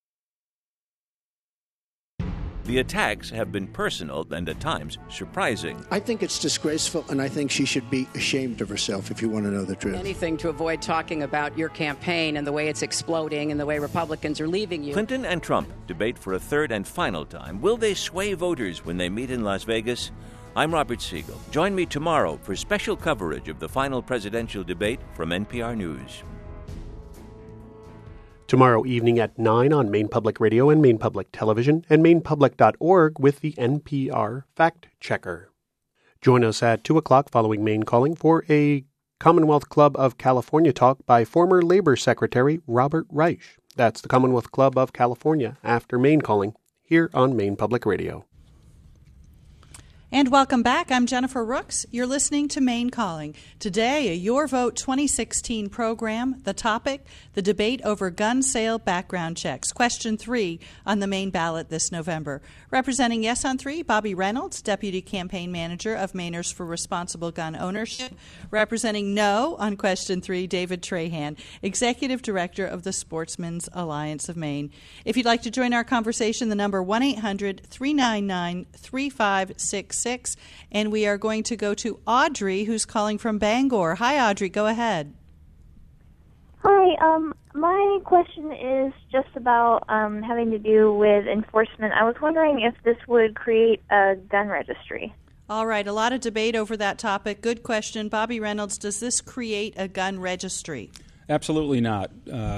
The attacks have been personal and at times surprising. I think it's disgraceful, and I think she should be ashamed of herself, if you want to know the truth. Anything to avoid talking about your campaign and the way it's exploding and the way Republicans are leaving you. Clinton and Trump debate for a third and final time. Will they sway voters when they meet in Las Vegas? I'm Robert Siegel. Join me tomorrow for special coverage of the final presidential debate from N P R News. Tomorrow evening at nine on Maine Public Radio and Maine Public Television and maine public dot org with the N P R Fact Checker. Join us at two o'clock following Maine Calling for a Commonwealth Club of California talk by former Labor Secretary Robert Reich. That's the Commonwealth Club of California after Maine Calling here on Maine Public Radio. And welcome back. I'm Jennifer Rooks. You're listening to Maine Calling. Today, a Your Vote twenty sixteen program. The topic, the debate over gun sale background checks. Question three on the Maine ballot this November. Representing Yes on three, Bobby Reynolds, Deputy Campaign Manager of Mainers for Responsible Gun Ownership. Representing No on question three, David Trahan, Executive Director of the Sportsmen's Alliance of Maine. If you'd like to join our conversation, the number one eight hundred three nine nine three five six six. And we are going to go to Audrey, who's calling from Bangor. Hi, Audrey. Go ahead. Hi. Um, my question is just about um, having to do with enforcement. I was wondering if this would create a gun registry. All right. A lot of debate over that topic. Good question. Bobby Reynolds, does this create a gun registry? Absolutely not. Uh,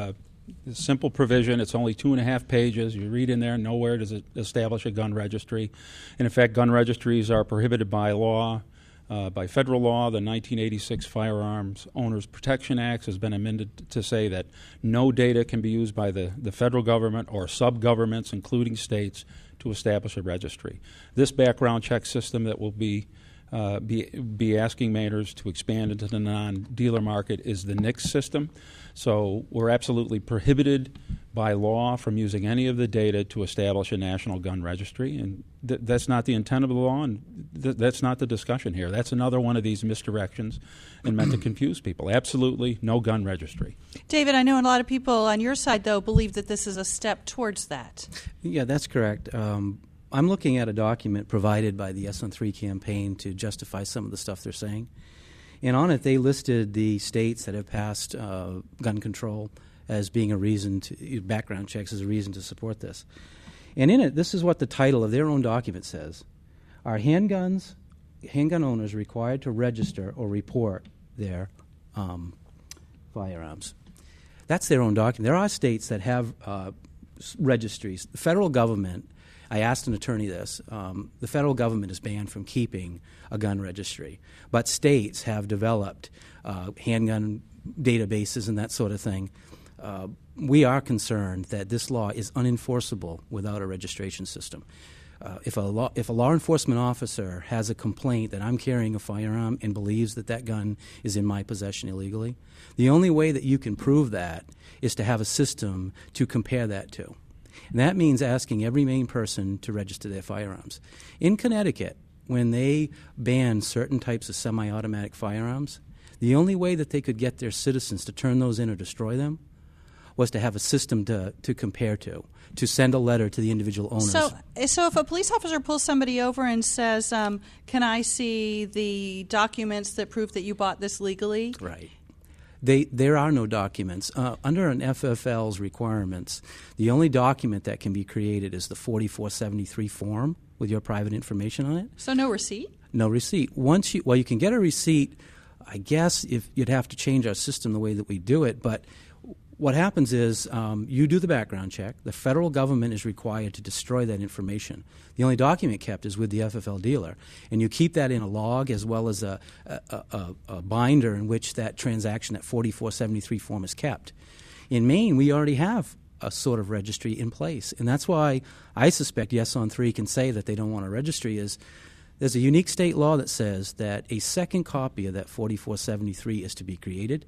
a simple provision. It's only two and a half pages. You read in there, nowhere does it establish a gun registry. And in fact, gun registries are prohibited by law, uh, by federal law. The nineteen eighty-six Firearms Owners Protection Act has been amended to say that no data can be used by the, the federal government or sub-governments, including states, to establish a registry. This background check system that will be Uh, be, be asking Mainers to expand into the non-dealer market is the NICS system. So we're absolutely prohibited by law from using any of the data to establish a national gun registry, and th- that's not the intent of the law, and th- that's not the discussion here. That's another one of these misdirections and meant to confuse people. Absolutely no gun registry. David, I know a lot of people on your side, though, believe that this is a step towards that. Yeah, that's correct. Um, I'm looking at a document provided by the Yes on three campaign to justify some of the stuff they're saying. And on it, they listed the states that have passed uh, gun control as being a reason to, background checks as a reason to support this. And in it, this is what the title of their own document says. Are handguns, handgun owners required to register or report their um, firearms? That's their own document. There are states that have uh, registries. The federal government, I asked an attorney this, um, the federal government is banned from keeping a gun registry, but states have developed uh, handgun databases and that sort of thing. Uh, we are concerned that this law is unenforceable without a registration system. Uh, if a law, if a law enforcement officer has a complaint that I'm carrying a firearm and believes that that gun is in my possession illegally, the only way that you can prove that is to have a system to compare that to. And that means asking every Maine person to register their firearms. In Connecticut, when they banned certain types of semi-automatic firearms, the only way that they could get their citizens to turn those in or destroy them was to have a system to, to compare to, to send a letter to the individual owners. So, so if a police officer pulls somebody over and says, um, can I see the documents that prove that you bought this legally? Right. They, there are no documents. Uh, under an F F L's requirements, the only document that can be created is the forty-four seventy-three form with your private information on it. So no receipt? No receipt. Once you, well, you can get a receipt, I guess, if you'd have to change our system the way that we do it, but what happens is um, you do the background check. The federal government is required to destroy that information. The only document kept is with the F F L dealer, and you keep that in a log as well as a, a, a, a binder in which that transaction, that forty-four seventy-three form, is kept. In Maine, we already have a sort of registry in place, and that's why I suspect Yes on three can say that they don't want a registry. Is there's a unique state law that says that a second copy of that forty-four seventy-three is to be created.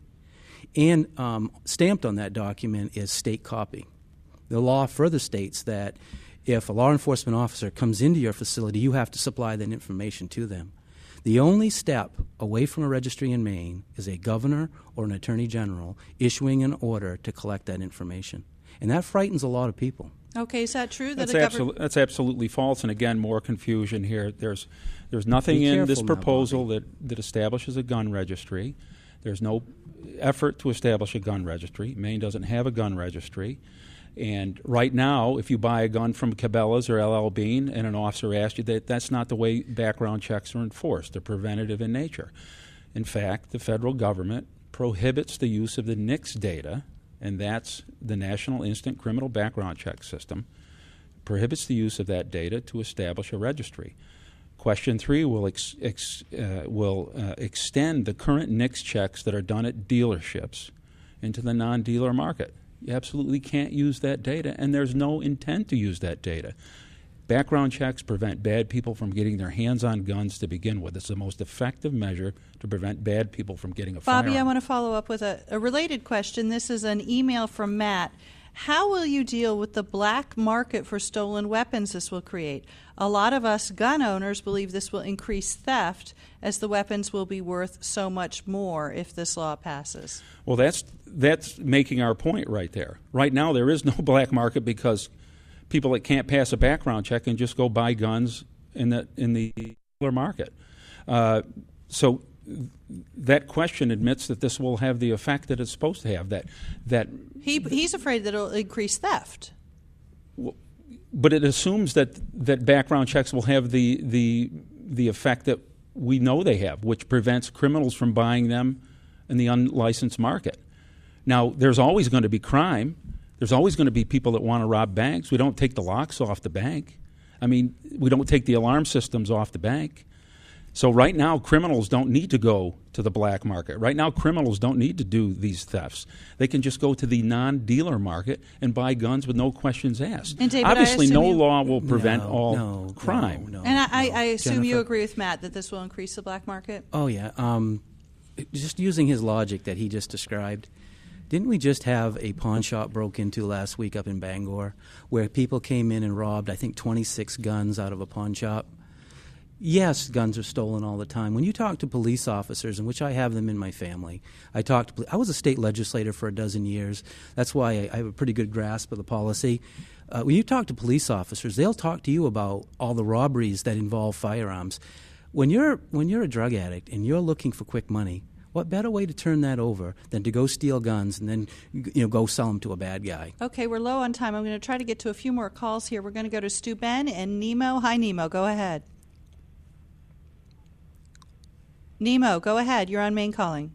And um, stamped on that document is state copy. The law further states that if a law enforcement officer comes into your facility, you have to supply that information to them. The only step away from a registry in Maine is a governor or an attorney general issuing an order to collect that information. And that frightens a lot of people. Okay, is that true? That That's, a absolu- gover- that's absolutely false, and again, more confusion here. There's, there's nothing Be in this careful now, proposal Bobby. that, that establishes a gun registry. There's no effort to establish a gun registry. Maine doesn't have a gun registry. And right now, if you buy a gun from Cabela's or L L Bean and an officer asks you that, that's not the way background checks are enforced. They're preventative in nature. In fact, the federal government prohibits the use of the NICS data, and that's the National Instant Criminal Background Check System, prohibits the use of that data to establish a registry. Question three will ex, ex, uh, will uh, extend the current NICS checks that are done at dealerships into the non-dealer market. You absolutely can't use that data, and there's no intent to use that data. Background checks prevent bad people from getting their hands on guns to begin with. It's the most effective measure to prevent bad people from getting a firearm. Bobby, I want to follow up with a, a related question. This is an email from Matt. How will you deal with the black market for stolen weapons this will create? A lot of us gun owners believe this will increase theft, as the weapons will be worth so much more if this law passes. Well, that's that's making our point right there. Right now, there is no black market because people that can't pass a background check can just go buy guns in the in the dealer market. Uh, so that question admits that this will have the effect that it's supposed to have. That that he he's afraid that it'll increase theft. Well, but it assumes that that background checks will have the the the effect that we know they have, which prevents criminals from buying them in the unlicensed market. Now, there's always going to be crime. There's always going to be people that want to rob banks. We don't take the locks off the bank. I mean, we don't take the alarm systems off the bank. So right now, criminals don't need to go to the black market. Right now, criminals don't need to do these thefts. They can just go to the non-dealer market and buy guns with no questions asked. And David, obviously, I assume no you... law will prevent no, all no, crime. No, no, and I, no. I assume Jennifer? you agree with Matt that this will increase the black market? Oh, yeah. Um, just using his logic that he just described, didn't we just have a pawn shop broke into last week up in Bangor where people came in and robbed, I think, twenty-six guns out of a pawn shop? Yes, guns are stolen all the time. When you talk to police officers, in which I have them in my family, I talked to, I was a state legislator for a dozen years. That's why I, I have a pretty good grasp of the policy. Uh, when you talk to police officers, they'll talk to you about all the robberies that involve firearms. When you're when you're a drug addict and you're looking for quick money, what better way to turn that over than to go steal guns and then you know go sell them to a bad guy? Okay, we're low on time. I'm going to try to get to a few more calls here. We're going to go to Stu Ben and Nemo. Hi, Nemo. Go ahead. Nemo, go ahead. You're on Maine Calling.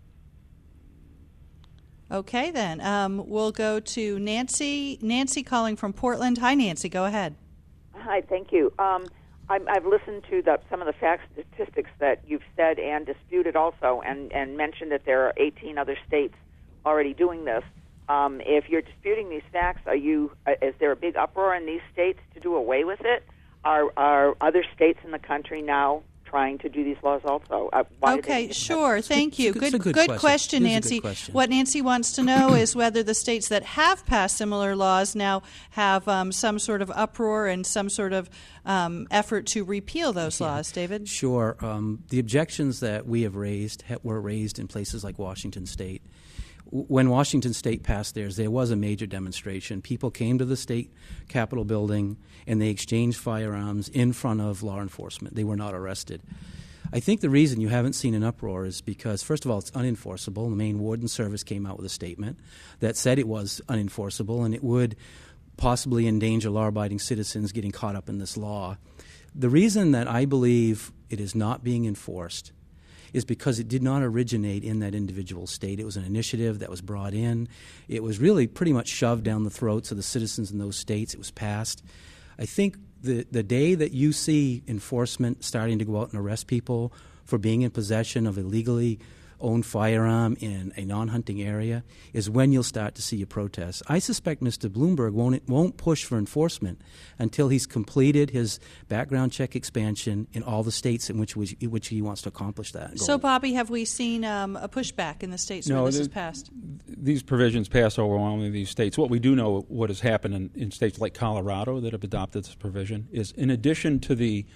Okay, then. Um, we'll go to Nancy. Nancy calling from Portland. Hi, Nancy. Go ahead. Hi, thank you. Um, I'm, I've listened to the, some of the facts, statistics that you've said and disputed also, and, and mentioned that there are eighteen other states already doing this. Um, if you're disputing these facts, are you? Uh, is there a big uproar in these states to do away with it? Are, are other states in the country now trying to do these laws also? Uh, okay, sure. Thank you. Good, good, good, good question, question Nancy. good question. What Nancy wants to know is whether the states that have passed similar laws now have um, some sort of uproar and some sort of um, effort to repeal those yeah. laws. David? Sure. Um, the objections that we have raised ha- were raised in places like Washington State. When Washington State passed theirs, there was a major demonstration. People came to the state capitol building and they exchanged firearms in front of law enforcement. They were not arrested. I think the reason you haven't seen an uproar is because, first of all, it's unenforceable. The Maine Warden Service came out with a statement that said it was unenforceable and it would possibly endanger law-abiding citizens getting caught up in this law. The reason that I believe it is not being enforced is because it did not originate in that individual state. It was an initiative that was brought in. It was really pretty much shoved down the throats of the citizens in those states. It was passed. I think the, the day that you see enforcement starting to go out and arrest people for being in possession of a legally owned firearm in a non-hunting area is when you'll start to see a protest. I suspect Mister Bloomberg won't won't push for enforcement until he's completed his background check expansion in all the states in which which, which he wants to accomplish that goal. So, Bobby, have we seen um, a pushback in the states no, where this the, is passed? These provisions pass overwhelmingly in these states. What we do know, what has happened in, in states like Colorado that have adopted this provision, is in addition to the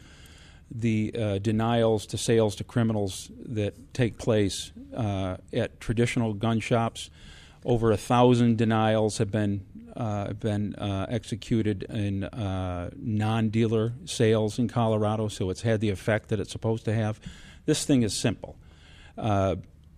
the uh, denials to sales to criminals that take place uh, at traditional gun shops. Over a thousand denials have been uh, been uh, executed in uh, non-dealer sales in Colorado, so it's had the effect that it's supposed to have. This thing is simple. Uh,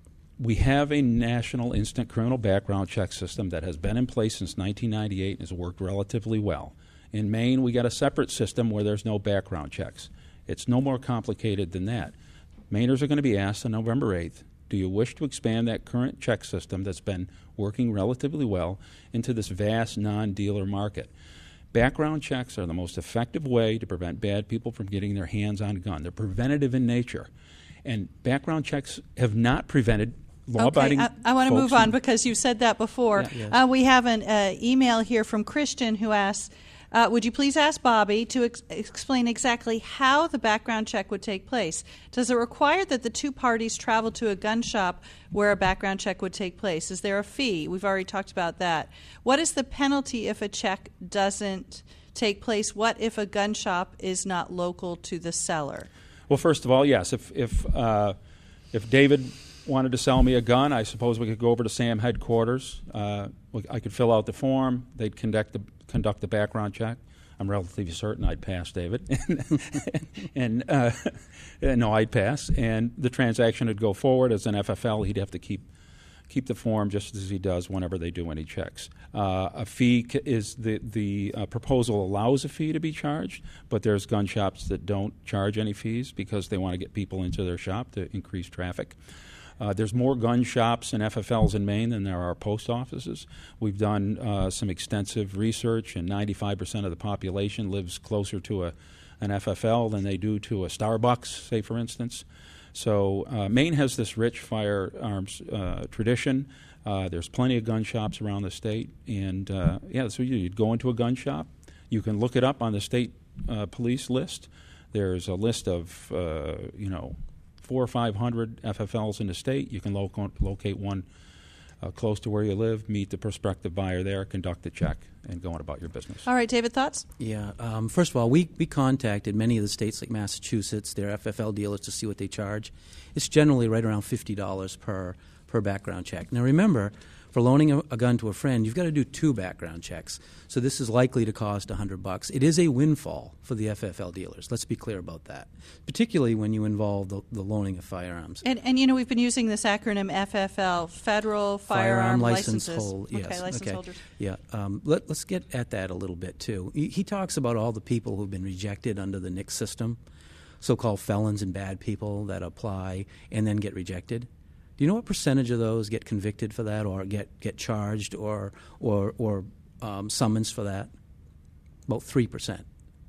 we have a national instant criminal background check system that has been in place since nineteen ninety-eight and has worked relatively well. In Maine, we got a separate system where there's no background checks. It's no more complicated than that. Mainers are going to be asked on November eighth, do you wish to expand that current check system that's been working relatively well into this vast non-dealer market? Background checks are the most effective way to prevent bad people from getting their hands on a gun. They're preventative in nature. And background checks have not prevented law-abiding Okay, I, I want to move on because you said that before. Yeah, yes. uh, we have an uh, email here from Christian who asks, Uh, would you please ask Bobby to ex- explain exactly how the background check would take place? Does it require that the two parties travel to a gun shop where a background check would take place? Is there a fee? We've already talked about that. What is the penalty if a check doesn't take place? What if a gun shop is not local to the seller? Well, first of all, yes. If if uh, if David wanted to sell me a gun, I suppose we could go over to SAM headquarters. Uh, I could fill out the form. They'd conduct the conduct the background check. I'm relatively certain I'd pass, David. and uh, no, I'd pass. And the transaction would go forward. As an F F L, he'd have to keep keep the form just as he does whenever they do any checks. Uh, a fee is the the uh, proposal allows a fee to be charged, but there's gun shops that don't charge any fees because they want to get people into their shop to increase traffic. Uh, there's more gun shops and F F Ls in Maine than there are post offices. We've done uh, some extensive research, and ninety-five percent of the population lives closer to a, an F F L than they do to a Starbucks, say, for instance. So uh, Maine has this rich firearms uh, tradition. Uh, there's plenty of gun shops around the state. And, uh, yeah, so you, you'd go into a gun shop. You can look it up on the state uh, police list. There's a list of, uh, you know, four or five hundred F F Ls in the state. You can loco- locate one uh, close to where you live, meet the prospective buyer there, conduct the check, and go on about your business. All right, David, thoughts? Yeah. Um, first of all, we, we contacted many of the states like Massachusetts, their F F L dealers, to see what they charge. It's generally right around fifty dollars per, per background check. Now, remember, for loaning a, a gun to a friend, you've got to do two background checks. So this is likely to cost one hundred bucks. It is a windfall for the F F L dealers. Let's be clear about that, particularly when you involve the, the loaning of firearms. And, and, you know, we've been using this acronym F F L, Federal Firearm, Firearm License Licenses. Hold, yes. Okay, license okay. holders. Yeah. Um, let, let's get at that a little bit, too. He, he talks about all the people who've been rejected under the N I C S system, so-called felons and bad people that apply and then get rejected. Do you know what percentage of those get convicted for that, or get, get charged, or or or um, summons for that? About three percent.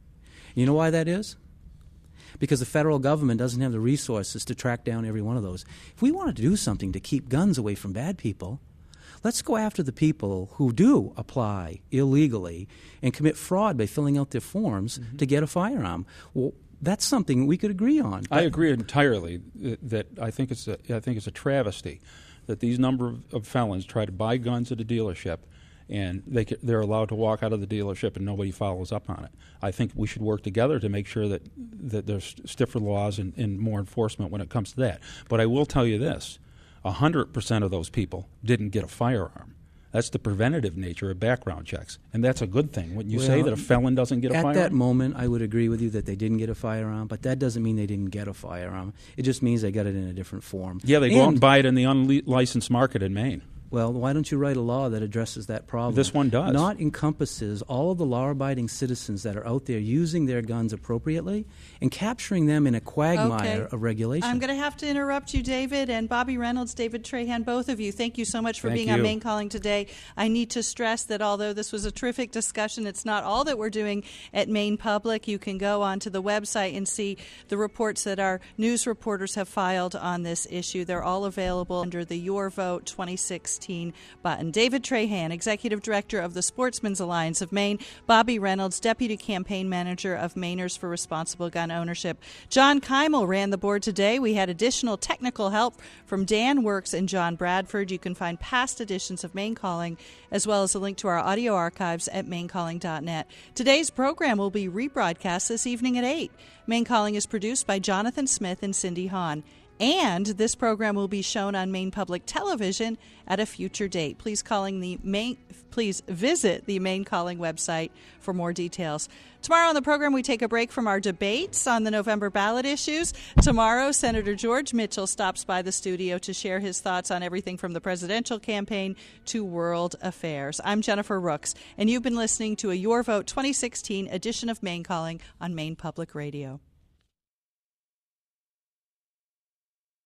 You know why that is? Because the federal government doesn't have the resources to track down every one of those. If we wanted to do something to keep guns away from bad people, let's go after the people who do apply illegally and commit fraud by filling out their forms mm-hmm. to get a firearm. Well, that's something we could agree on. I agree entirely that I think it's a, I think it's a travesty that these number of, of felons try to buy guns at a dealership and they they're allowed to walk out of the dealership and nobody follows up on it. I think we should work together to make sure that, that there's stiffer laws and, and more enforcement when it comes to that. But I will tell you this, one hundred percent of those people didn't get a firearm. That's the preventative nature of background checks, and that's a good thing. When you well, say that a felon doesn't get a at firearm? At that moment, I would agree with you that they didn't get a firearm, but that doesn't mean they didn't get a firearm. It just means they got it in a different form. Yeah, they and, go out and buy it in the unlicensed market in Maine. Well, why don't you write a law that addresses that problem? This one does. Not encompasses all of the law-abiding citizens that are out there using their guns appropriately and capturing them in a quagmire okay. of regulation. I'm going to have to interrupt you, David, and Bobby Reynolds, David Trahan, both of you. Thank you so much for Thank being you. on Maine Calling today. I need to stress that although this was a terrific discussion, it's not all that we're doing at Maine Public. You can go onto the website and see the reports that our news reporters have filed on this issue. They're all available under the Your Vote twenty sixteen button. David Trahan, Executive Director of the Sportsmen's Alliance of Maine. Bobby Reynolds, Deputy Campaign Manager of Mainers for Responsible Gun Ownership. John Keimel ran the board today. We had additional technical help from Dan Works and John Bradford. You can find past editions of Maine Calling as well as a link to our audio archives at maine calling dot net. Today's program will be rebroadcast this evening at eight. Maine Calling is produced by Jonathan Smith and Cindy Hahn. And this program will be shown on Maine Public Television at a future date. Please calling the Maine, please visit the Maine Calling website for more details. Tomorrow on the program, we take a break from our debates on the November ballot issues. Tomorrow, Senator George Mitchell stops by the studio to share his thoughts on everything from the presidential campaign to world affairs. I'm Jennifer Rooks, and you've been listening to a Your Vote twenty sixteen edition of Maine Calling on Maine Public Radio.